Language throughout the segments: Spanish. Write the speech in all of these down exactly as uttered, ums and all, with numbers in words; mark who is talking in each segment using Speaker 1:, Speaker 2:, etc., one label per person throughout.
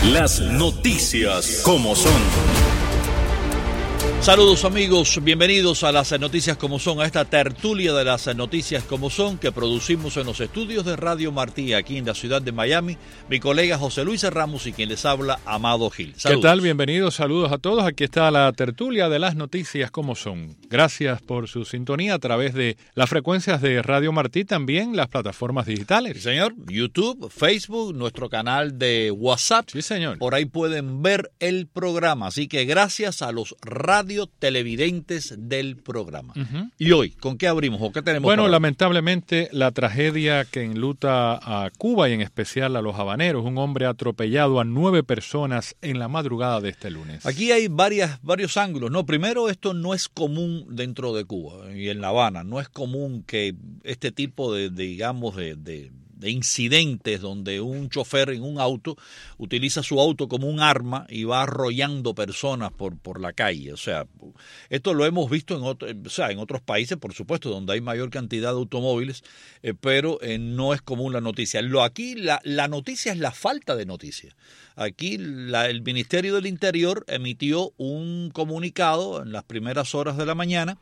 Speaker 1: Las noticias como son.
Speaker 2: Saludos amigos, bienvenidos a las noticias como son, a esta tertulia de las noticias como son que producimos en los estudios de Radio Martí aquí en la ciudad de Miami. Mi colega José Luis Ramos y quien les habla, Amado Gil. Saludos.
Speaker 3: ¿Qué tal? Bienvenidos, saludos a todos. Aquí está la tertulia de las noticias como son. Gracias por su sintonía a través de las frecuencias de Radio Martí, también las plataformas digitales.
Speaker 2: Sí, señor. YouTube, Facebook, nuestro canal de WhatsApp.
Speaker 3: Sí, señor.
Speaker 2: Por ahí pueden ver el programa. Así que gracias a los radio televidentes del programa. Uh-huh. Y hoy, ¿con qué abrimos o qué tenemos?
Speaker 3: Bueno, lamentablemente la tragedia que enluta a Cuba y en especial a los habaneros, un hombre ha atropellado a nueve personas en la madrugada de este lunes.
Speaker 2: Aquí hay varias, varios ángulos. No, primero, esto no es común dentro de Cuba y en La Habana. No es común que este tipo de, de digamos, de, de de incidentes donde un chofer en un auto utiliza su auto como un arma y va arrollando personas por, por la calle. O sea, esto lo hemos visto en, otro, o sea, en otros países, por supuesto, donde hay mayor cantidad de automóviles, eh, pero eh, no es común la noticia. Lo aquí la, la noticia es la falta de noticia. Aquí la, el Ministerio del Interior emitió un comunicado en las primeras horas de la mañana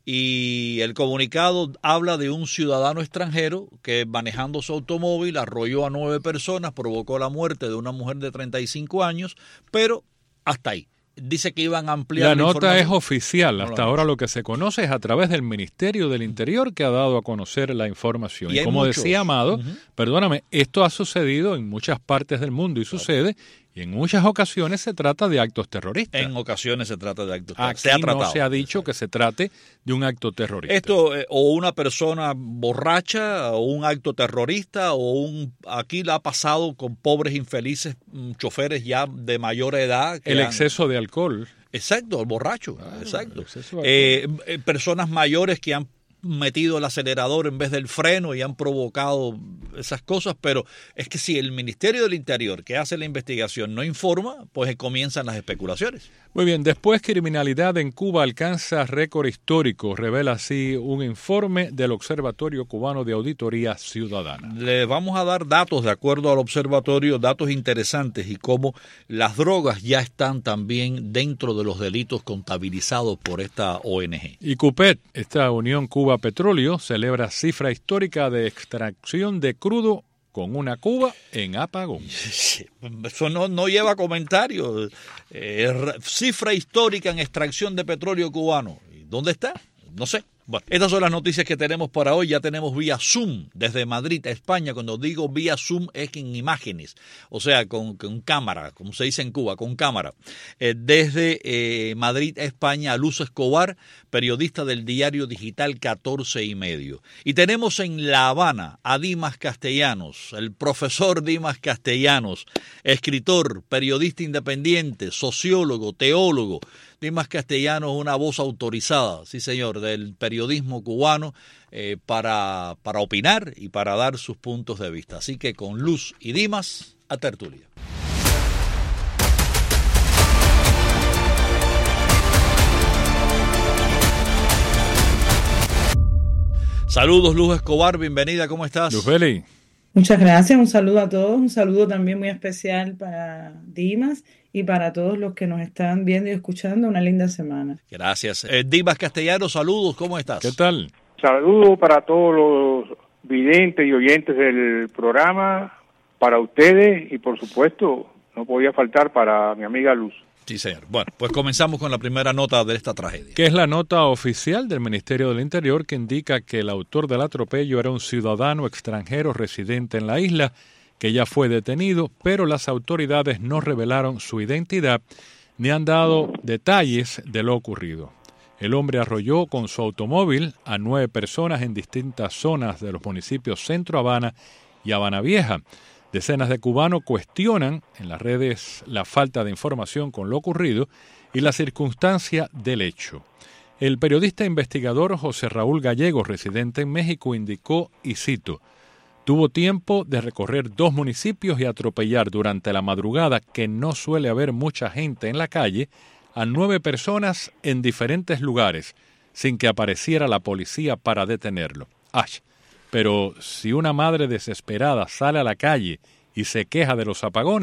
Speaker 2: y el comunicado habla de un ciudadano extranjero que manejando su automóvil arrolló a nueve personas, provocó la muerte de una mujer de treinta y cinco años, pero hasta ahí. Dice que iban a ampliar
Speaker 3: la,
Speaker 2: la
Speaker 3: nota es oficial,
Speaker 2: no
Speaker 3: hasta ahora lo que se conoce es a través del Ministerio del Interior que ha dado a conocer la información. Y, y como muchos, decía Amado, uh-huh. perdóname, esto ha sucedido en muchas partes del mundo y sucede, y en muchas ocasiones se trata de actos terroristas.
Speaker 2: En ocasiones se trata de actos terroristas.
Speaker 3: Aquí se ha tratado. No se ha dicho que se trate de un acto terrorista.
Speaker 2: Esto, eh, o una persona borracha, o un acto terrorista, o un aquí la ha pasado con pobres infelices um, choferes ya de mayor edad.
Speaker 3: El han, exceso de alcohol.
Speaker 2: Exacto, el borracho, ah, exacto.
Speaker 3: El exceso de
Speaker 2: eh, eh, personas mayores que han metido el acelerador en vez del freno y han provocado esas cosas, pero es que si el Ministerio del Interior que hace la investigación no informa, pues comienzan las especulaciones.
Speaker 3: Muy bien, después criminalidad en Cuba alcanza récord histórico, revela así un informe del Observatorio Cubano de Auditoría Ciudadana.
Speaker 2: Le vamos a dar datos de acuerdo al observatorio, datos interesantes y cómo las drogas ya están también dentro de los delitos contabilizados por esta O N G.
Speaker 3: Y CUPET, esta Unión Cuba Petróleo, celebra cifra histórica de extracción de crudo con una Cuba en apagón.
Speaker 2: Eso no, no lleva comentarios. Eh, cifra histórica en extracción de petróleo cubano. ¿Dónde está? No sé. Bueno, estas son las noticias que tenemos para hoy. Ya tenemos vía Zoom desde Madrid a España. Cuando digo vía Zoom es en imágenes, o sea, con, con cámara, como se dice en Cuba, con cámara. Eh, desde eh, Madrid a España, a Luz Escobar, periodista del diario digital catorce y medio. Y tenemos en La Habana a Dimas Castellanos, el profesor Dimas Castellanos, escritor, periodista independiente, sociólogo, teólogo. Dimas Castellanos, una voz autorizada, sí señor, del periodismo cubano eh, para, para opinar y para dar sus puntos de vista. Así que con Luz y Dimas, a tertulia. Saludos, Luz Escobar, bienvenida, ¿cómo estás?
Speaker 3: Luz Beli.
Speaker 4: Muchas gracias, un saludo a todos, un saludo también muy especial para Dimas y para todos los que nos están viendo y escuchando. Una linda semana.
Speaker 2: Gracias. Eh, Dimas Castellanos, saludos, ¿cómo estás?
Speaker 3: ¿Qué tal?
Speaker 5: Saludos para todos los videntes y oyentes del programa, para ustedes y por supuesto no podía faltar para mi amiga Luz.
Speaker 2: Sí, señor. Bueno, pues comenzamos con la primera nota de esta tragedia.
Speaker 3: Que es la nota oficial del Ministerio del Interior que indica que el autor del atropello era un ciudadano extranjero residente en la isla que ya fue detenido, pero las autoridades no revelaron su identidad ni han dado detalles de lo ocurrido. El hombre arrolló con su automóvil a nueve personas en distintas zonas de los municipios Centro Habana y Habana Vieja. Decenas de cubanos cuestionan en las redes la falta de información con lo ocurrido y la circunstancia del hecho. El periodista investigador José Raúl Gallego, residente en México, indicó, y cito, tuvo tiempo de recorrer dos municipios y atropellar durante la madrugada, que no suele haber mucha gente en la calle, a nueve personas en diferentes lugares, sin que apareciera la policía para detenerlo. ¡Ay! Pero si una madre desesperada sale a la calle y se queja de los apagones,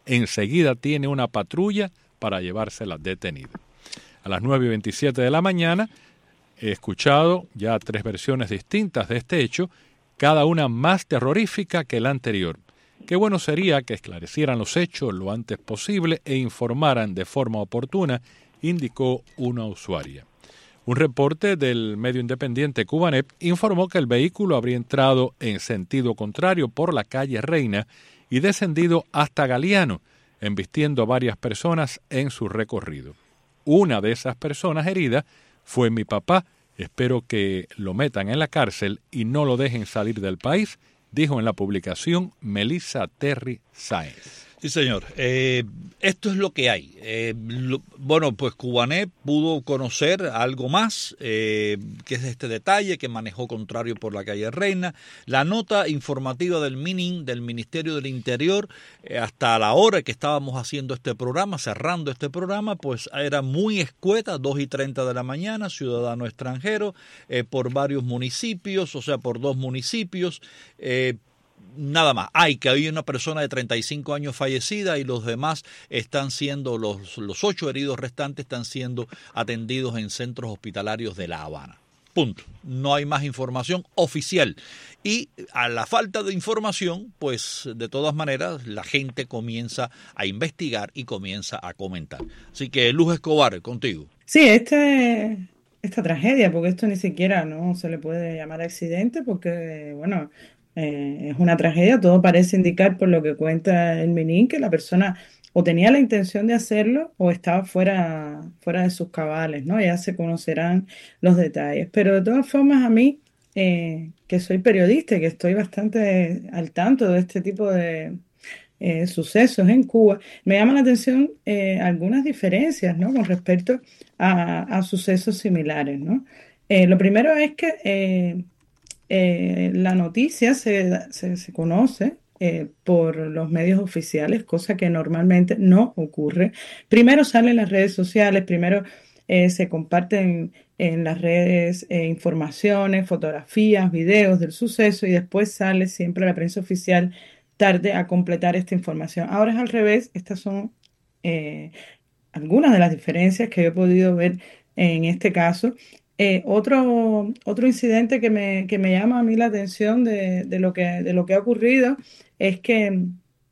Speaker 3: enseguida tiene una patrulla para llevársela detenida. A las nueve y veintisiete de la mañana he escuchado ya tres versiones distintas de este hecho, cada una más terrorífica que la anterior. Qué bueno sería que esclarecieran los hechos lo antes posible e informaran de forma oportuna, indicó una usuaria. Un reporte del medio independiente Cubanet informó que el vehículo habría entrado en sentido contrario por la calle Reina y descendido hasta Galeano, embistiendo a varias personas en su recorrido. Una de esas personas heridas fue mi papá. Espero que lo metan en la cárcel y no lo dejen salir del país, dijo en la publicación Melissa Terry Sáenz.
Speaker 2: Sí, señor. Eh, esto es lo que hay. Eh, lo, bueno, pues Cubanet pudo conocer algo más, eh, que es este detalle, que manejó contrario por la calle Reina. La nota informativa del MININ, del Ministerio del Interior, eh, hasta la hora que estábamos haciendo este programa, cerrando este programa, pues era muy escueta, dos y treinta de la mañana, ciudadano extranjero, eh, por varios municipios, o sea, por dos municipios, eh, nada más. Hay que hay una persona de treinta y cinco años fallecida y los demás están siendo, los, los ocho heridos restantes están siendo atendidos en centros hospitalarios de La Habana. Punto. No hay más información oficial. Y a la falta de información, pues de todas maneras la gente comienza a investigar y comienza a comentar. Así que Luz Escobar, contigo.
Speaker 4: Sí, este, esta tragedia, porque esto ni siquiera no se le puede llamar accidente, porque, bueno, Eh, es una tragedia. Todo parece indicar, por lo que cuenta el MININ, que la persona o tenía la intención de hacerlo o estaba fuera, fuera de sus cabales, ¿no? Ya se conocerán los detalles. Pero de todas formas, a mí, eh, que soy periodista y que estoy bastante al tanto de este tipo de eh, sucesos en Cuba, me llama la atención eh, algunas diferencias, ¿no? Con respecto a, a sucesos similares, ¿no? Eh, lo primero es que eh, Eh, la noticia se, se, se conoce eh, por los medios oficiales, cosa que normalmente no ocurre. Primero salen las redes sociales, primero eh, se comparten en las redes eh, informaciones, fotografías, videos del suceso y después sale siempre la prensa oficial tarde a completar esta información. Ahora es al revés. Estas son eh, algunas de las diferencias que he podido ver en este caso. Eh, otro, otro incidente que me, que me llama a mí la atención de, de, lo, que, de lo que ha ocurrido es que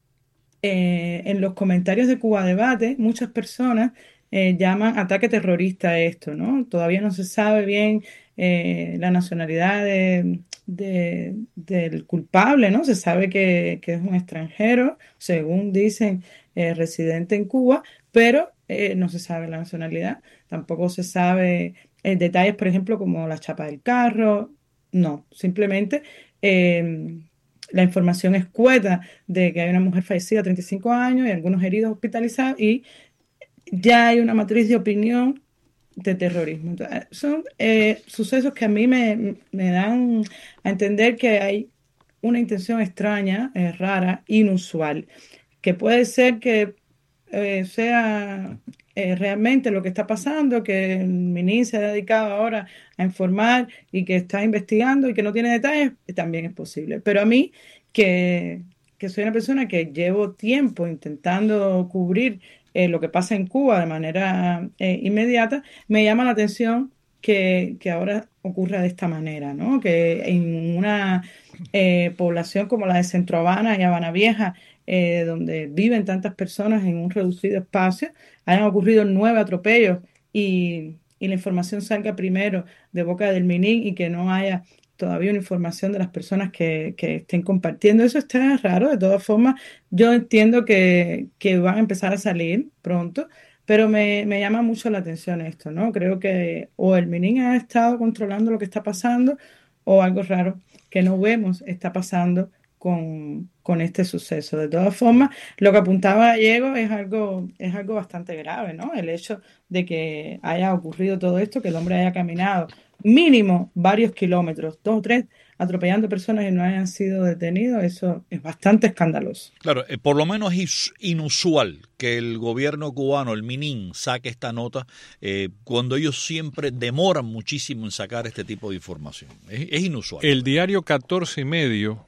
Speaker 4: eh, en los comentarios de Cuba Debate muchas personas eh, llaman ataque terrorista a esto, ¿no? Todavía no se sabe bien eh, la nacionalidad de, de, del culpable, ¿no? Se sabe que, que es un extranjero, según dicen, eh, residente en Cuba, pero eh, no se sabe la nacionalidad, tampoco se sabe eh, detalles, por ejemplo, como la chapa del carro, no, simplemente eh, la información escueta de que hay una mujer fallecida de treinta y cinco años y algunos heridos hospitalizados y ya hay una matriz de opinión de terrorismo. Entonces, son eh, sucesos que a mí me, me dan a entender que hay una intención extraña, eh, rara, inusual, que puede ser que eh, sea eh, realmente lo que está pasando, que el MININ se ha dedicado ahora a informar y que está investigando y que no tiene detalles, también es posible. Pero a mí, que, que soy una persona que llevo tiempo intentando cubrir eh, lo que pasa en Cuba de manera eh, inmediata, me llama la atención que, que ahora ocurra de esta manera, ¿no? Que en una eh, población como la de Centro Habana y Habana Vieja, eh, donde viven tantas personas en un reducido espacio, hayan ocurrido nueve atropellos y, y la información salga primero de boca del MININ y que no haya todavía una información de las personas que, que estén compartiendo. Eso está raro. De todas formas, yo entiendo que, que van a empezar a salir pronto, pero me, me llama mucho la atención esto, ¿no? Creo que o el MININ ha estado controlando lo que está pasando o algo raro que no vemos está pasando con, con este suceso. De todas formas, lo que apuntaba Gallego es algo, es algo bastante grave, ¿no? El hecho de que haya ocurrido todo esto, que el hombre haya caminado mínimo varios kilómetros, dos o tres, atropellando personas y no hayan sido detenidos, eso es bastante escandaloso.
Speaker 2: Claro, eh, por lo menos es inusual que el gobierno cubano, el MININ, saque esta nota eh, cuando ellos siempre demoran muchísimo en sacar este tipo de información. Es, es inusual.
Speaker 3: El diario catorce y medio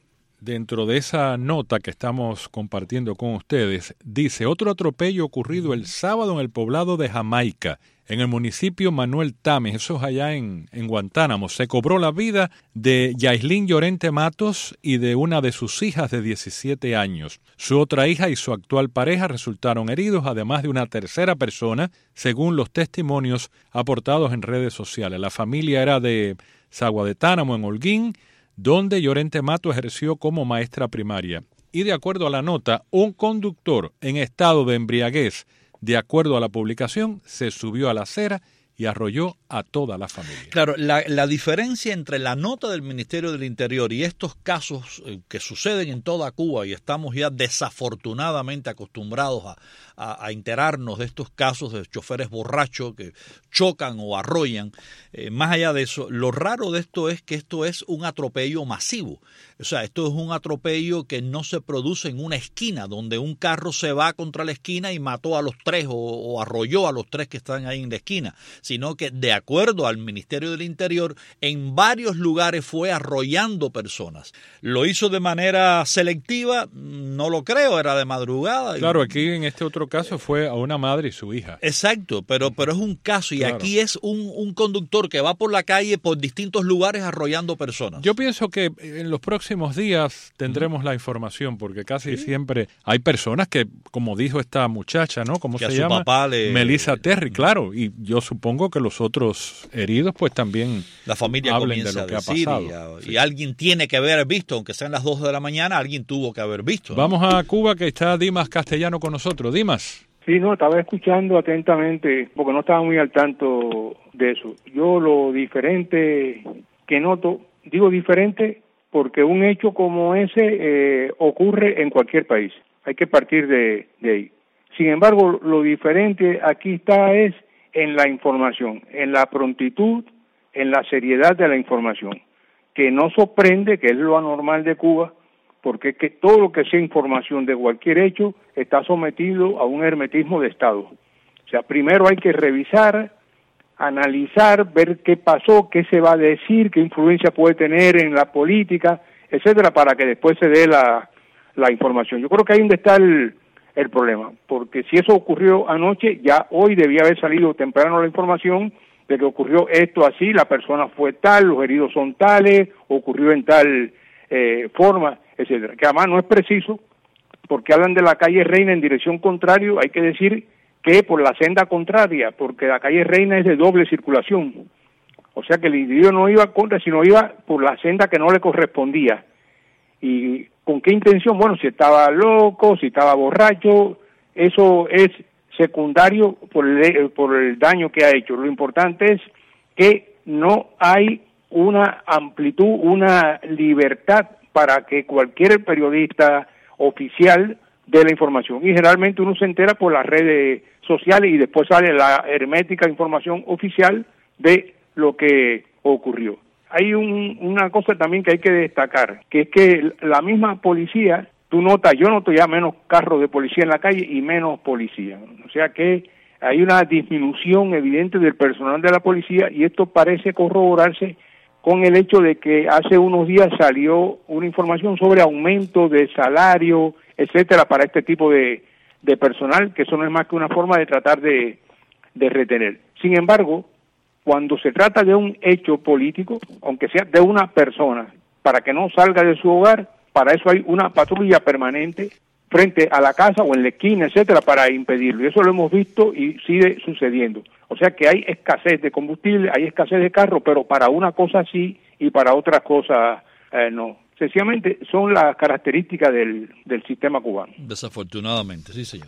Speaker 3: dentro de esa nota que estamos compartiendo con ustedes, dice: otro atropello ocurrido el sábado en el poblado de Jamaica, en el municipio Manuel Tames, eso es allá en, en Guantánamo. Se cobró la vida de Yaislin Llorente Matos y de una de sus hijas de diecisiete años. Su otra hija y su actual pareja resultaron heridos, además de una tercera persona, según los testimonios aportados en redes sociales. La familia era de Sagua de Tánamo, en Holguín, donde Llorente Matos ejerció como maestra primaria. Y de acuerdo a la nota, un conductor en estado de embriaguez, de acuerdo a la publicación, se subió a la acera y arrolló a toda la familia.
Speaker 2: Claro, la, la diferencia entre la nota del Ministerio del Interior y estos casos eh, que suceden en toda Cuba, y estamos ya desafortunadamente acostumbrados a, a, a enterarnos de estos casos de choferes borrachos que chocan o arrollan, eh, más allá de eso, lo raro de esto es que esto es un atropello masivo. O sea, esto es un atropello que no se produce en una esquina, donde un carro se va contra la esquina y mató a los tres o, o arrolló a los tres que están ahí en la esquina, sino que de acuerdo al Ministerio del Interior, en varios lugares fue arrollando personas. ¿Lo hizo de manera selectiva? No lo creo, era de madrugada.
Speaker 3: Claro, aquí en este otro caso fue a una madre y su hija.
Speaker 2: Exacto, pero, pero es un caso y claro, aquí es un, un conductor que va por la calle por distintos lugares arrollando personas.
Speaker 3: Yo pienso que en los próximos días tendremos uh-huh. la información, porque casi ¿Sí? siempre hay personas que, como dijo esta muchacha, ¿no? ¿Cómo que se llama? Papá le... Melissa Terry, claro, y yo supongo que los otros heridos pues también
Speaker 2: la familia
Speaker 3: hablen de lo que ha pasado.
Speaker 2: Y, y alguien tiene que haber visto, aunque sean las dos de la mañana, alguien tuvo que haber visto, ¿no?
Speaker 3: Vamos a Cuba, que está Dimas Castellano con nosotros. Dimas.
Speaker 5: Sí, no, estaba escuchando atentamente porque no estaba muy al tanto de eso. Yo lo diferente que noto, digo diferente porque un hecho como ese eh, ocurre en cualquier país. Hay que partir de, de ahí. Sin embargo, lo diferente aquí está es en la información, en la prontitud, en la seriedad de la información, que no sorprende, que es lo anormal de Cuba, porque es que todo lo que sea información de cualquier hecho está sometido a un hermetismo de Estado. O sea, primero hay que revisar, analizar, ver qué pasó, qué se va a decir, qué influencia puede tener en la política, etcétera, para que después se dé la, la información. Yo creo que ahí donde está el, el problema, porque si eso ocurrió anoche, ya hoy debía haber salido temprano la información de que ocurrió esto así, la persona fue tal, los heridos son tales, ocurrió en tal eh, forma, etcétera. Que además no es preciso, porque hablan de la calle Reina en dirección contraria, hay que decir que por la senda contraria, porque la calle Reina es de doble circulación, o sea que el individuo no iba contra, sino iba por la senda que no le correspondía. ¿Y con qué intención? Bueno, si estaba loco, si estaba borracho, eso es secundario por el, por el daño que ha hecho. Lo importante es que no hay una amplitud, una libertad para que cualquier periodista oficial dé la información. Y generalmente uno se entera por las redes sociales y después sale la hermética información oficial de lo que ocurrió. Hay un, una cosa también que hay que destacar, que es que la misma policía, tú notas, yo noto ya menos carros de policía en la calle y menos policía. O sea que hay una disminución evidente del personal de la policía y esto parece corroborarse con el hecho de que hace unos días salió una información sobre aumento de salario, etcétera, para este tipo de, de personal, que eso no es más que una forma de tratar de, de retener. Sin embargo, cuando se trata de un hecho político, aunque sea de una persona, para que no salga de su hogar, para eso hay una patrulla permanente frente a la casa o en la esquina, etcétera, para impedirlo. Y eso lo hemos visto y sigue sucediendo. O sea que hay escasez de combustible, hay escasez de carro, pero para una cosa sí y para otras cosas eh, no. Sencillamente son las características del, del sistema cubano.
Speaker 2: Desafortunadamente, sí, señor.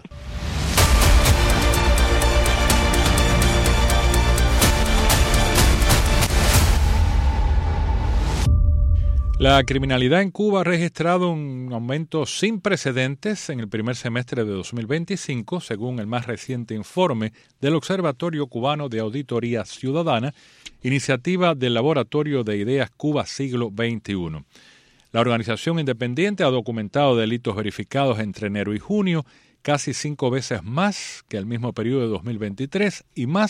Speaker 3: La criminalidad en Cuba ha registrado un aumento sin precedentes en el primer semestre de dos mil veinticinco, según el más reciente informe del Observatorio Cubano de Auditoría Ciudadana, iniciativa del Laboratorio de Ideas Cuba Siglo veintiuno. La organización independiente ha documentado delitos verificados entre enero y junio, casi cinco veces más que el mismo periodo de dos mil veintitrés y más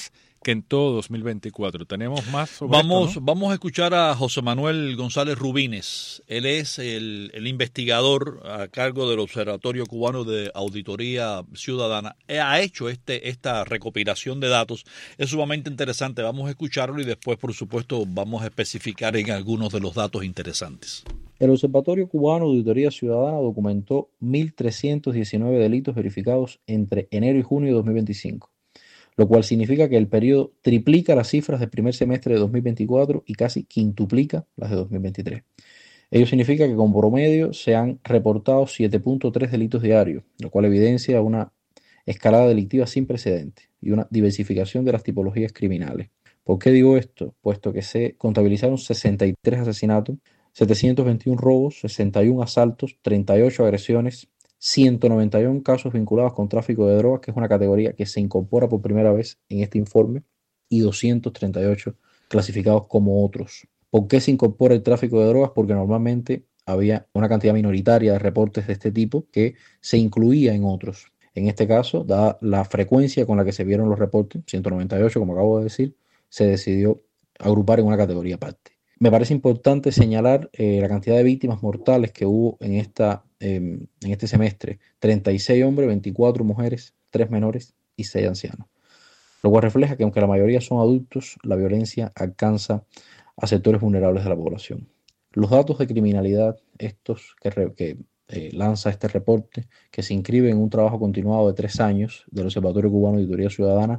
Speaker 3: que en todo dos mil veinticuatro. ¿Tenemos más sobre
Speaker 2: Vamos,
Speaker 3: esto, no?
Speaker 2: vamos a escuchar a José Manuel González Rubines. Él es el, el investigador a cargo del Observatorio Cubano de Auditoría Ciudadana. Ha hecho este, esta recopilación de datos. Es sumamente interesante. Vamos a escucharlo y después, por supuesto, vamos a especificar en algunos de los datos interesantes.
Speaker 6: El Observatorio Cubano de Auditoría Ciudadana documentó mil trescientos diecinueve delitos verificados entre enero y junio de dos mil veinticinco. Lo cual significa que el periodo triplica las cifras del primer semestre de dos mil veinticuatro y casi quintuplica las de dos mil veintitrés. Ello significa que con promedio se han reportado siete punto tres delitos diarios, lo cual evidencia una escalada delictiva sin precedentes y una diversificación de las tipologías criminales. ¿Por qué digo esto? Puesto que se contabilizaron sesenta y tres asesinatos, setecientos veintiuno robos, sesenta y uno asaltos, treinta y ocho agresiones, ciento noventa y uno casos vinculados con tráfico de drogas, que es una categoría que se incorpora por primera vez en este informe, y doscientos treinta y ocho clasificados como otros. ¿Por qué se incorpora el tráfico de drogas? Porque normalmente había una cantidad minoritaria de reportes de este tipo que se incluía en otros. En este caso, dada la frecuencia con la que se vieron los reportes, ciento noventa y ocho como acabo de decir, se decidió agrupar en una categoría aparte. Me parece importante señalar eh, la cantidad de víctimas mortales que hubo en, esta, eh, en este semestre. treinta y seis hombres, veinticuatro mujeres, tres menores y seis ancianos. Lo cual refleja que aunque la mayoría son adultos, la violencia alcanza a sectores vulnerables de la población. Los datos de criminalidad, estos que, re, que eh, lanza este reporte, que se inscribe en un trabajo continuado de tres años del Observatorio Cubano de Auditoría Ciudadana,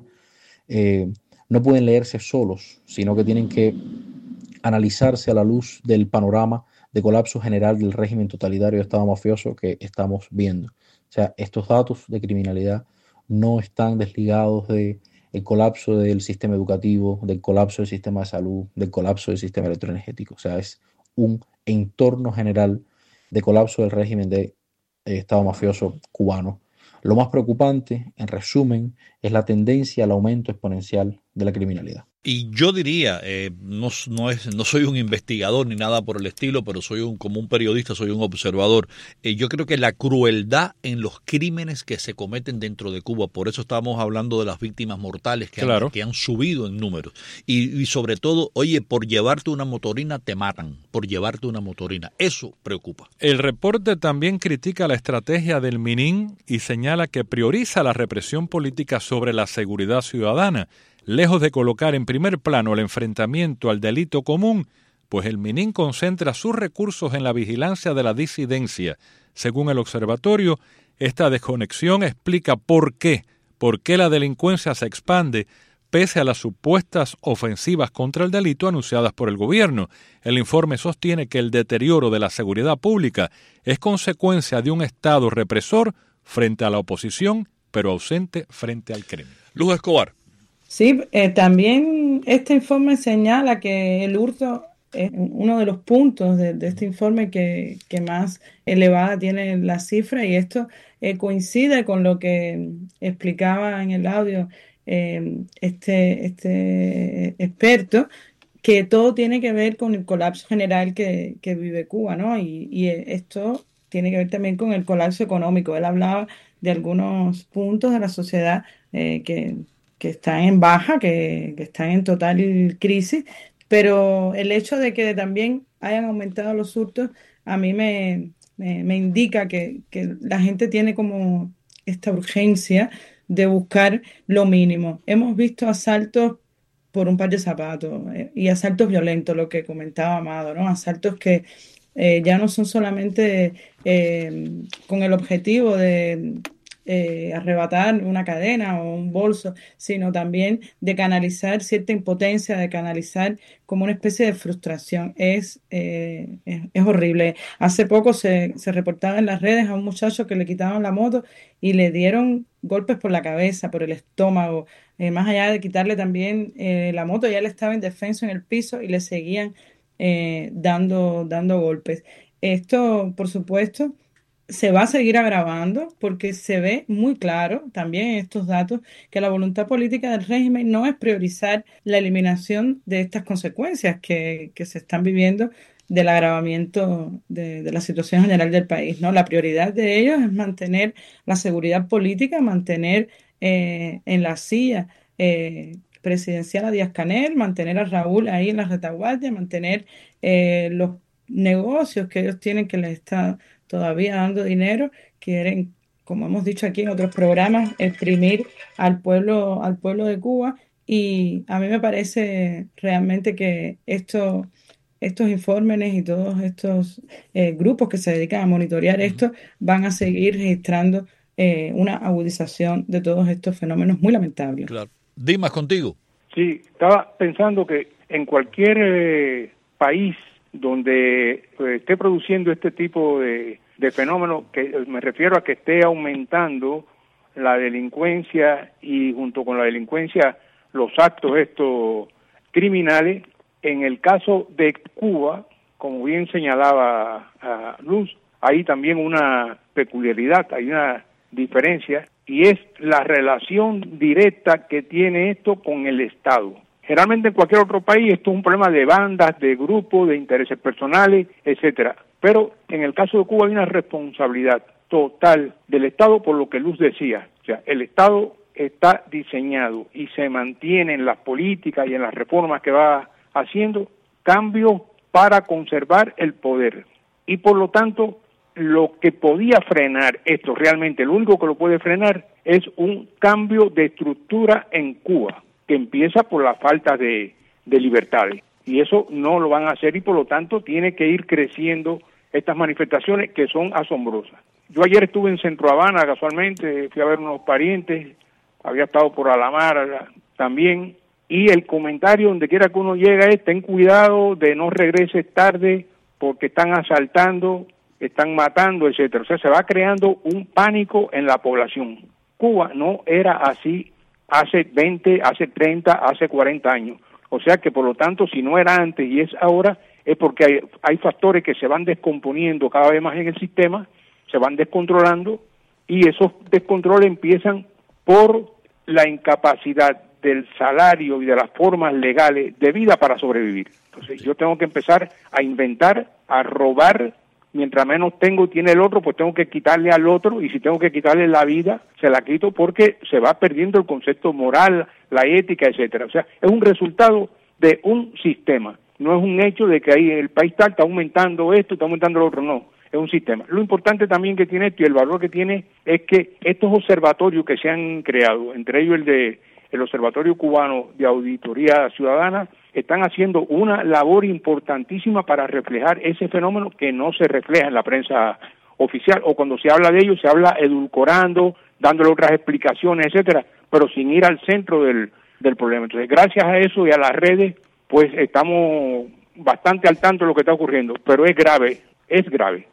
Speaker 6: eh, no pueden leerse solos, sino que tienen que analizarse a la luz del panorama de colapso general del régimen totalitario de Estado mafioso que estamos viendo. O sea, estos datos de criminalidad no están desligados del colapso del sistema educativo, del colapso del sistema de salud, del colapso del sistema electroenergético. O sea, es un entorno general de colapso del régimen de eh, Estado mafioso cubano. Lo más preocupante, en resumen, es la tendencia al aumento exponencial de la criminalidad.
Speaker 2: Y yo diría, eh, no, no, es, no soy un investigador ni nada por el estilo, pero soy un, como un periodista, soy un observador. Eh, yo creo que la crueldad en los crímenes que se cometen dentro de Cuba, por eso estamos hablando de las víctimas mortales que, claro. han, que han subido en números. Y, y sobre todo, oye, por llevarte una motorina te matan, por llevarte una motorina. Eso preocupa.
Speaker 3: El reporte también critica la estrategia del MININ y señala que prioriza la represión política sobre la seguridad ciudadana, lejos de colocar en primer plano el enfrentamiento al delito común, pues el MININ concentra sus recursos en la vigilancia de la disidencia. Según el observatorio, esta desconexión explica por qué, por qué la delincuencia se expande pese a las supuestas ofensivas contra el delito anunciadas por el gobierno. El informe sostiene que el deterioro de la seguridad pública es consecuencia de un Estado represor frente a la oposición, pero ausente frente al crimen.
Speaker 2: Luz Escobar.
Speaker 4: Sí, eh, también este informe señala que el hurto es uno de los puntos de, de este informe que, que más elevada tiene la cifra, y esto eh, coincide con lo que explicaba en el audio eh, este, este experto, que todo tiene que ver con el colapso general que, que vive Cuba, ¿no? Y, y esto tiene que ver también con el colapso económico. Él hablaba de algunos puntos de la sociedad eh, que que están en baja, que, que están en total crisis, pero el hecho de que también hayan aumentado los hurtos a mí me, me, me indica que, que la gente tiene como esta urgencia de buscar lo mínimo. Hemos visto asaltos por un par de zapatos eh, y asaltos violentos, lo que comentaba Amado, ¿no? Asaltos que eh, ya no son solamente eh, con el objetivo de Eh, arrebatar una cadena o un bolso, sino también de canalizar cierta impotencia, de canalizar como una especie de frustración. Es, eh, es, es horrible. Hace poco se, se reportaba en las redes a un muchacho que le quitaban la moto y le dieron golpes por la cabeza, por el estómago, eh, más allá de quitarle también eh, la moto, ya él estaba indefenso en el piso y le seguían eh, dando, dando golpes. Esto, por supuesto, se va a seguir agravando porque se ve muy claro también en estos datos que la voluntad política del régimen no es priorizar la eliminación de estas consecuencias que, que se están viviendo del agravamiento de, de la situación general del país, ¿no? La prioridad de ellos es mantener la seguridad política, mantener eh, en la silla eh, presidencial a Díaz-Canel, mantener a Raúl ahí en la retaguardia, mantener eh, los negocios que ellos tienen que les está todavía dando dinero, quieren, como hemos dicho aquí en otros programas, exprimir al pueblo, al pueblo de Cuba, y a mí me parece realmente que esto, estos informes y todos estos eh, grupos que se dedican a monitorear esto van a seguir registrando eh, una agudización de todos estos fenómenos muy lamentables.
Speaker 2: Claro. Dimas, contigo.
Speaker 5: Sí, estaba pensando que en cualquier eh, país donde eh, esté produciendo este tipo de, de fenómenos, que me refiero a que esté aumentando la delincuencia y junto con la delincuencia los actos estos criminales, en el caso de Cuba, como bien señalaba uh, Luz, hay también una peculiaridad, hay una diferencia, y es la relación directa que tiene esto con el Estado. Generalmente en cualquier otro país esto es un problema de bandas, de grupos, de intereses personales, etcétera. Pero en el caso de Cuba hay una responsabilidad total del Estado por lo que Luz decía. O sea, el Estado está diseñado y se mantiene en las políticas y en las reformas que va haciendo cambios para conservar el poder. Y por lo tanto, lo que podía frenar esto realmente, lo único que lo puede frenar es un cambio de estructura en Cuba, que empieza por la falta de, de libertades. Y eso no lo van a hacer y por lo tanto tiene que ir creciendo estas manifestaciones que son asombrosas. Yo ayer estuve en Centro Habana casualmente, fui a ver unos parientes, había estado por Alamar también, y el comentario donde quiera que uno llega es: ten cuidado de no regreses tarde porque están asaltando, están matando, etcétera. O sea, se va creando un pánico en la población. Cuba no era así hace veinte, hace treinta, hace cuarenta años. O sea que, por lo tanto, si no era antes y es ahora, es porque hay, hay factores que se van descomponiendo cada vez más en el sistema, se van descontrolando, y esos descontroles empiezan por la incapacidad del salario y de las formas legales de vida para sobrevivir. Entonces, yo tengo que empezar a inventar, a robar. Mientras menos tengo tiene el otro, pues tengo que quitarle al otro, y si tengo que quitarle la vida, se la quito, porque se va perdiendo el concepto moral, la ética, etcétera. O sea, es un resultado de un sistema, no es un hecho de que ahí el país tal está aumentando esto, está aumentando lo otro, no, es un sistema. Lo importante también que tiene esto y el valor que tiene es que estos observatorios que se han creado, entre ellos el de el Observatorio Cubano de Auditoría Ciudadana, están haciendo una labor importantísima para reflejar ese fenómeno que no se refleja en la prensa oficial, o cuando se habla de ello se habla edulcorando, dándole otras explicaciones, etcétera, pero sin ir al centro del, del problema. Entonces, gracias a eso y a las redes, pues estamos bastante al tanto de lo que está ocurriendo, pero es grave, es grave.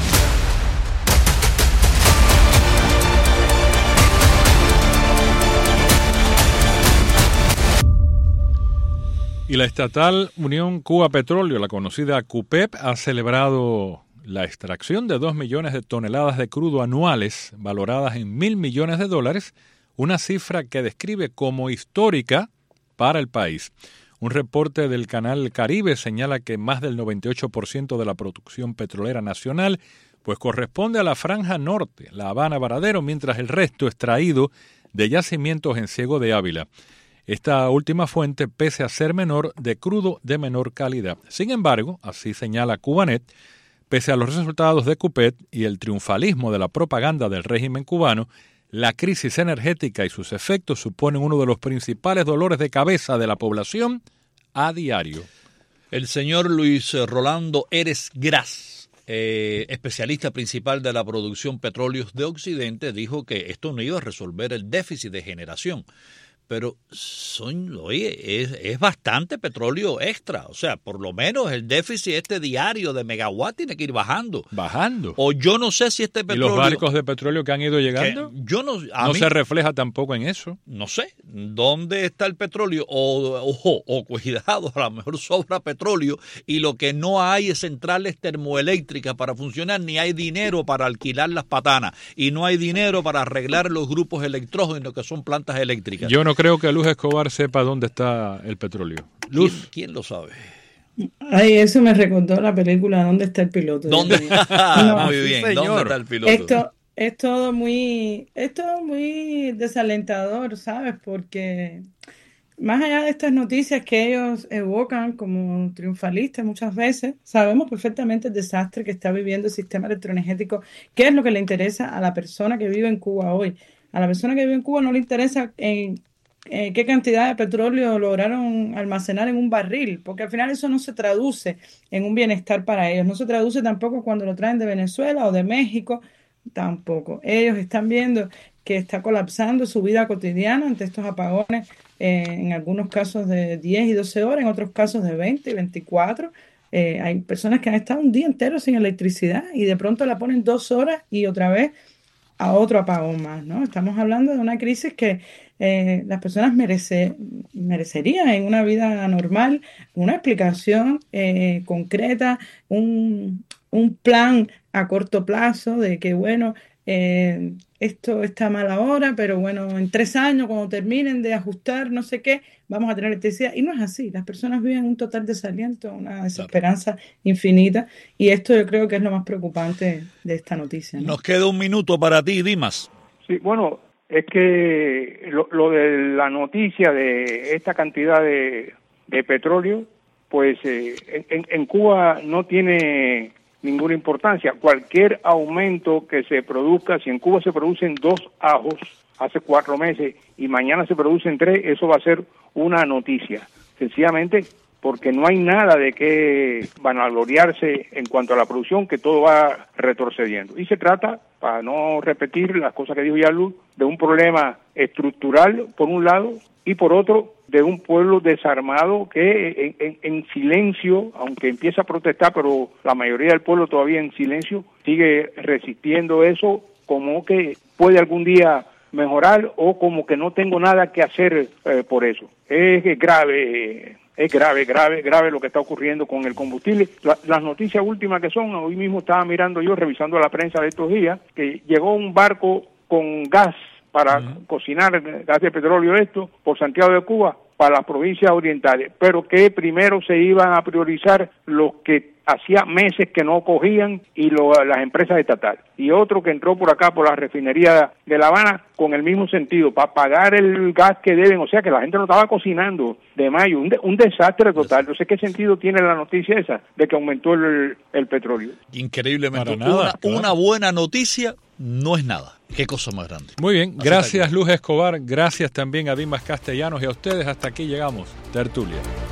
Speaker 3: Y la estatal Unión Cuba Petróleo, la conocida CUPEP, ha celebrado la extracción de dos millones de toneladas de crudo anuales, valoradas en mil millones de dólares, una cifra que describe como histórica para el país. Un reporte del Canal Caribe señala que más del noventa y ocho por ciento de la producción petrolera nacional pues corresponde a la franja norte, La Habana Varadero, mientras el resto es traído de yacimientos en Ciego de Ávila. Esta última fuente, pese a ser menor, de crudo de menor calidad. Sin embargo, así señala Cubanet, pese a los resultados de CUPET y el triunfalismo de la propaganda del régimen cubano, la crisis energética y sus efectos suponen uno de los principales dolores de cabeza de la población a diario.
Speaker 2: El señor Luis Rolando Eres Gras, eh, especialista principal de la producción Petróleos de Occidente, dijo que esto no iba a resolver el déficit de generación. Pero son, oye, es, es bastante petróleo extra. O sea, por lo menos el déficit este diario de megawatt tiene que ir bajando.
Speaker 3: Bajando.
Speaker 2: O yo no sé si este petróleo...
Speaker 3: ¿Y los barcos de petróleo que han ido llegando?
Speaker 2: Yo no a
Speaker 3: no
Speaker 2: mí,
Speaker 3: se refleja tampoco en eso.
Speaker 2: No sé. ¿Dónde está el petróleo? O, o, o cuidado, a lo mejor sobra petróleo y lo que no hay es centrales termoeléctricas para funcionar, ni hay dinero para alquilar las patanas y no hay dinero para arreglar los grupos electrógenos que son plantas eléctricas.
Speaker 3: Yo no creo que Luz Escobar sepa dónde está el petróleo. Luz.
Speaker 2: ¿Quién, quién lo sabe?
Speaker 4: Ay, eso me recordó la película ¿Dónde está el piloto?
Speaker 2: ¿Dónde?
Speaker 4: No,
Speaker 2: muy bien, señor. ¿Dónde está el piloto?
Speaker 4: Esto es todo muy, es todo muy desalentador, ¿sabes? Porque más allá de estas noticias que ellos evocan como triunfalistas muchas veces, sabemos perfectamente el desastre que está viviendo el sistema electroenergético, qué es lo que le interesa a la persona que vive en Cuba hoy. A la persona que vive en Cuba no le interesa en, en qué cantidad de petróleo lograron almacenar en un barril, porque al final eso no se traduce en un bienestar para ellos, no se traduce tampoco cuando lo traen de Venezuela o de México, tampoco. Ellos están viendo que está colapsando su vida cotidiana ante estos apagones, eh, en algunos casos de diez y doce horas, en otros casos de veinte y veinticuatro. Eh, hay personas que han estado un día entero sin electricidad y de pronto la ponen dos horas y otra vez a otro apagón más, ¿no? Estamos hablando de una crisis que eh, las personas merece, merecerían en una vida normal una explicación eh, concreta, un, un plan a corto plazo de que, bueno, eh, esto está mal ahora, pero bueno, en tres años, cuando terminen de ajustar no sé qué, vamos a tener electricidad. Y no es así, las personas viven un total desaliento, una desesperanza claro. infinita, y esto yo creo que es lo más preocupante de esta noticia, ¿no?
Speaker 2: Nos queda un minuto para ti, Dimas.
Speaker 5: Sí, bueno, es que lo, lo de la noticia de esta cantidad de, de petróleo, pues eh, en, en Cuba no tiene ninguna importancia. Cualquier aumento que se produzca, si en Cuba se producen dos ajos hace cuatro meses y mañana se producen tres, eso va a ser una noticia. Sencillamente porque no hay nada de qué vanagloriarse en cuanto a la producción, que todo va retrocediendo. Y se trata, para no repetir las cosas que dijo Yarluz, de un problema estructural, por un lado, y por otro, de un pueblo desarmado que en, en, en silencio, aunque empieza a protestar, pero la mayoría del pueblo todavía en silencio, sigue resistiendo eso como que puede algún día mejorar o como que no tengo nada que hacer eh, por eso. Es grave, es grave, grave, grave lo que está ocurriendo con el combustible. La, las noticias últimas que son, hoy mismo estaba mirando yo, revisando la prensa de estos días, que llegó un barco con gas para uh-huh. cocinar gas de petróleo esto por Santiago de Cuba para las provincias orientales, pero que primero se iban a priorizar los que hacía meses que no cogían y lo, las empresas estatales, y otro que entró por acá por la refinería de La Habana con el mismo sentido, para pagar el gas que deben, o sea que la gente no estaba cocinando de mayo, un, de, un desastre total. No sé qué sentido tiene la noticia esa de que aumentó el, el petróleo.
Speaker 2: Increíblemente, nada, una, claro. una buena noticia no es nada. Qué cosa más grande.
Speaker 3: Muy bien, gracias Luz Escobar, gracias también a Dimas Castellanos y a ustedes. Hasta aquí llegamos, Tertulia.